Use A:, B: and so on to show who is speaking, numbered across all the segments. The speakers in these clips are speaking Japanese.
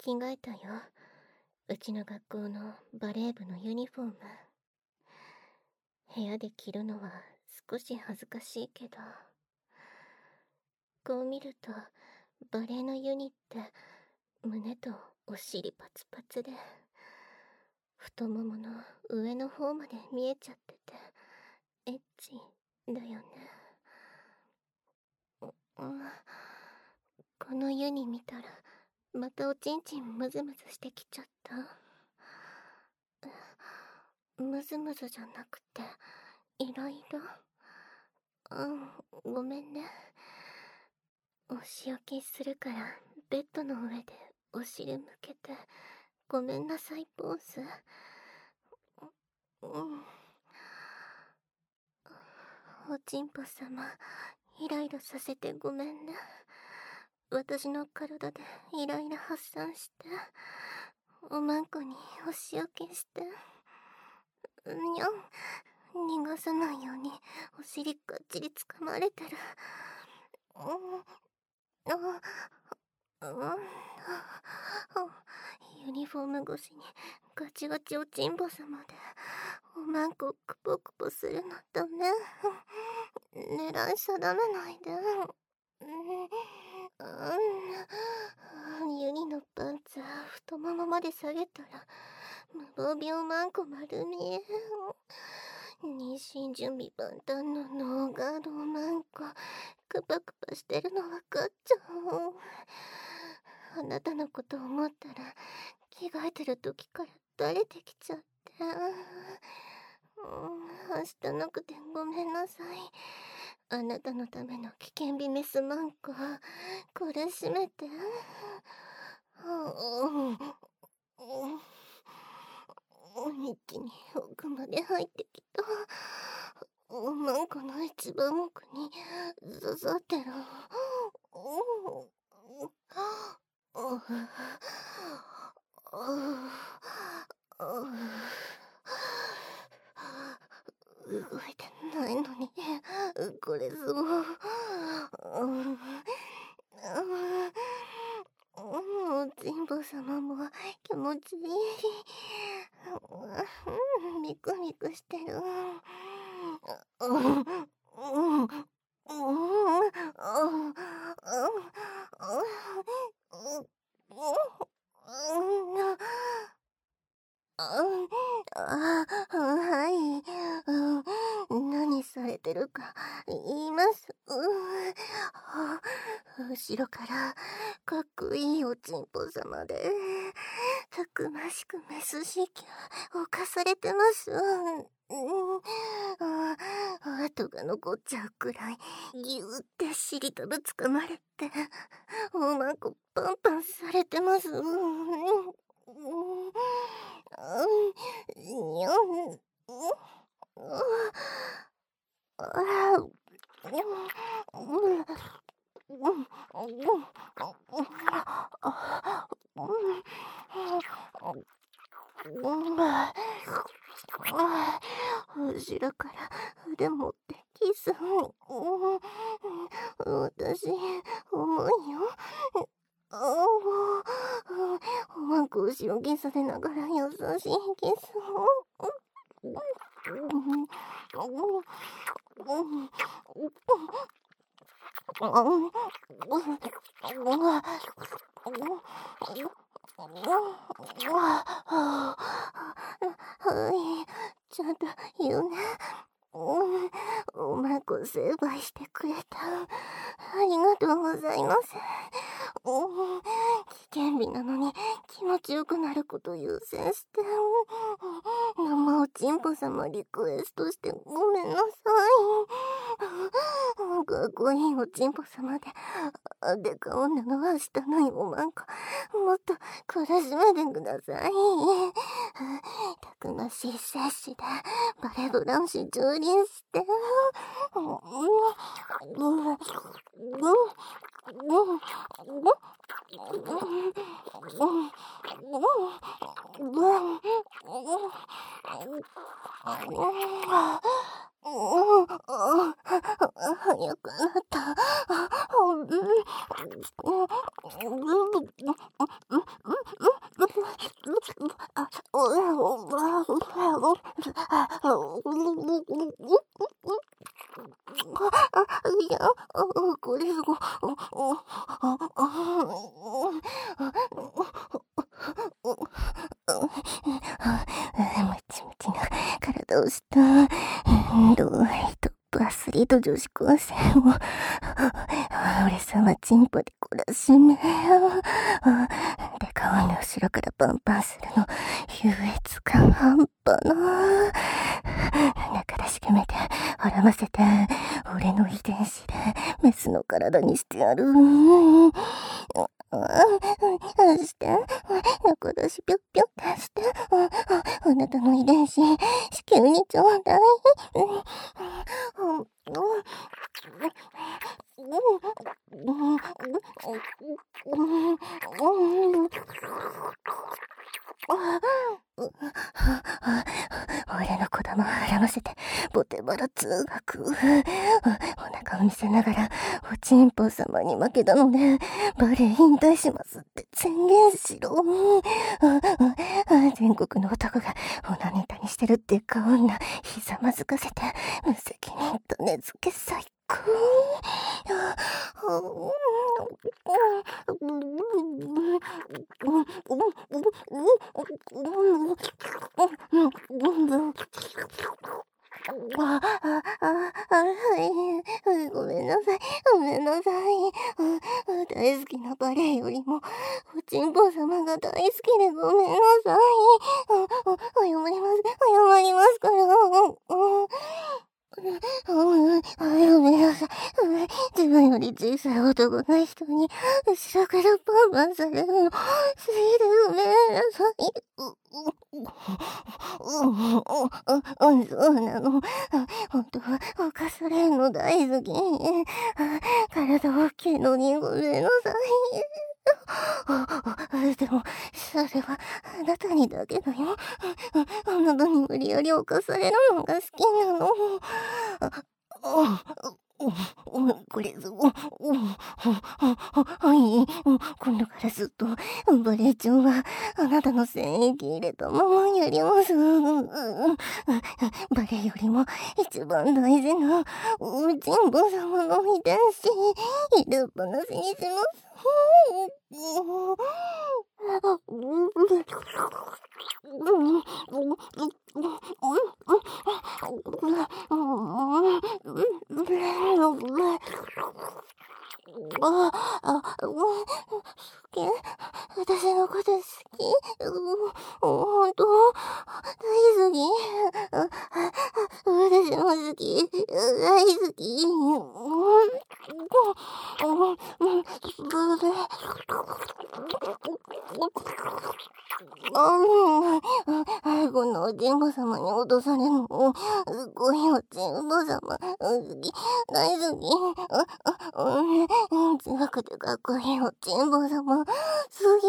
A: 着替えたよ。うちの学校のバレー部のユニフォーム。部屋で着るのは少し恥ずかしいけど、こう見るとバレーのユニって胸とお尻パツパツで、太ももの上の方まで見えちゃっててエッチだよね。このユニ見たらまたおちんちんムズムズしてきちゃった。ムズムズじゃなくていろいろ。ごめんね。お仕置きするからベッドの上でお尻向けてごめんなさいポーズ。おちんぽ様、イライラさせてごめんね。私の体でイライラ発散して、おまんこにお仕置きして。にゃん、逃がさないようにお尻がっちり掴まれてる。ユニフォーム越しにガチガチおちんぼ様でおまんこクポクポするのダメ。狙い定めないで。ユニのパンツ太ももまで下げたら無防備おまんこ丸見え。妊娠準備万端のノーガードおまんこクパクパしてるの分かっちゃう。あなたのこと思ったら着替えてる時から垂れてきちゃって。明日なくてごめんなさい。あなたのための危険日メスマンコこれ閉めて。一気に奥まで入ってきた。おまんこの一番奥に刺さってる。動いてないのにこれそう。おちんぽ様も気持ちいい。ミクミクしてる。はい。何されてるか言います。後ろからかっこいいおちんぽ様でたくましくメス刺激を犯されてます。跡が残っちゃうくらいギューって尻とぶつかまれておまんこパンパンされてます。にゃん。後ろから腕持ってキス。私重いよ。おまんこ後ろキスされながら優しいキスを。はい、ちゃんと言うね。おまんこ成敗してくれた。ありがとうございます。危険日なのに気持ちよくなること優先して。生おちんぽ様リクエストしてごめんなさい。かっこいいおちんぽ様ででか女のはしたないおまんこもっと懲らしめてください。たくましい精子でバレブ男子蹂躙して。早くなった。 と女子高生を俺様チンポで懲らしめで顔の後ろからパンパンするの優越感半端なだからしくめて孕ませて俺の遺伝子でメスの体にしてやるして中出しぴょっぴょってしてあなたの遺伝子子宮にちょうだい俺の子供を孕ませてボテバラ通学お腹を見せながらおちんぽ様に負けたのでバレエ引退しますって宣言しろ全国の男がオナネタにしてるっていうか女ひざまずかせて無責任と根付け最高ごめんなさい。ごめんなさい。大好きなバレエよりも、おちんぽ様が大好きでごめんなさい。謝ります。謝りますから。ごめんなさい。自分より小さい男の人に、後ろからパンパンされるの、好きでごめんなさい。そうなの。本当は、犯されるの大好き。体大きいのにごめんなさい。でも、それは、あなたにだけだよ。あなたに無理やり犯されるのが好きなの。これぞ、はい、今度からずっと、バレエ長は、あなたの精液入れたままやります。バレエよりも、一番大事な、おちんぽ様の遺伝子、入れっぱなしにします。私のこと好き本当大好き私も好き大好きこのおちんぽ様に落とされるのすごいおちんぽ様好き大好き強くてかっこいいおちんぽ様好き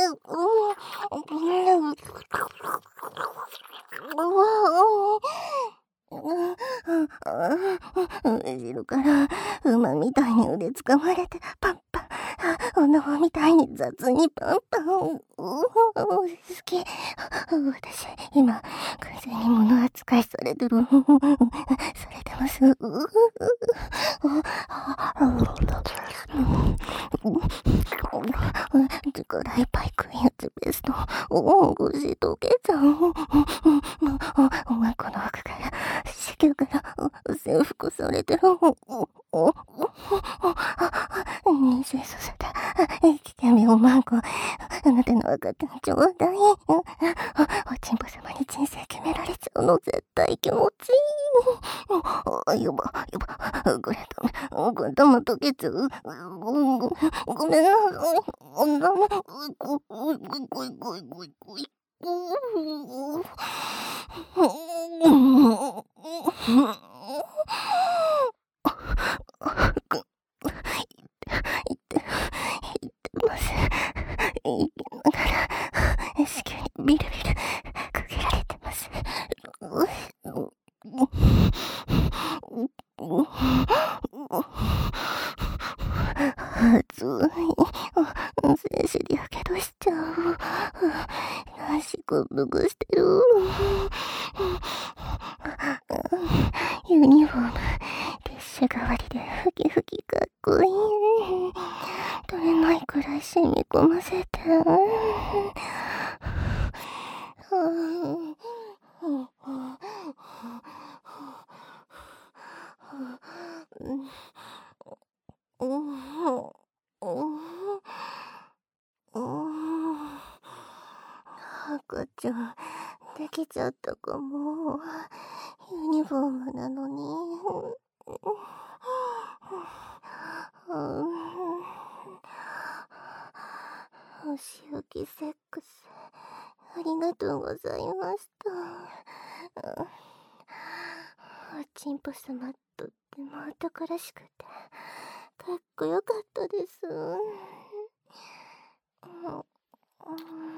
A: 後ろから馬みたいに腕掴まれてパンパン女みたいに雑にパンパン好き私今完全に物扱いされてるされてます力いっぱい食いやつベスト腰溶けちゃうこの奥から子宮から征服されてる妊娠させて危険病マンコあなたの赤ちゃんちょうだいおちんぽ様に人生決められちゃうの絶対気持ちいいやばこれ頭溶けちゃうごめんなさい生きながら子宮にビルビルかけられてます熱い精子でやけどしちゃう足こぶくしてるユニフォーム列車代わりでふきふきかっこいい取れないくらい染み込ませて赤ちゃん、できちゃったかも。ユニフォームなのに。お仕置きセックス、ありがとうございました。おちんぽ様とっても男らしくて、かっこよかったです。